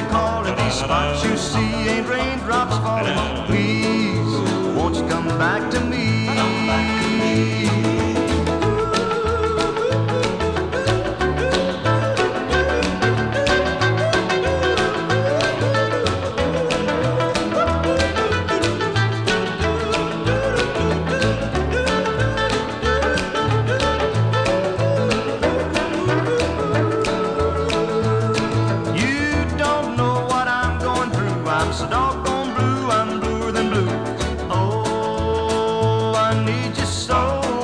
calling. These spots you see ain't raindrops falling. Please, won't you come back to me? I'm so doggone blue, I'm bluer than blue. Oh, I need you so.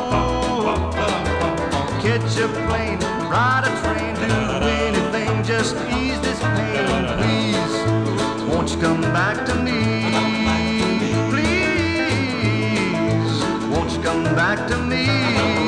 Catch a plane, ride a train, do anything, just ease this pain. Please, won't you come back to me? Please, won't you come back to me?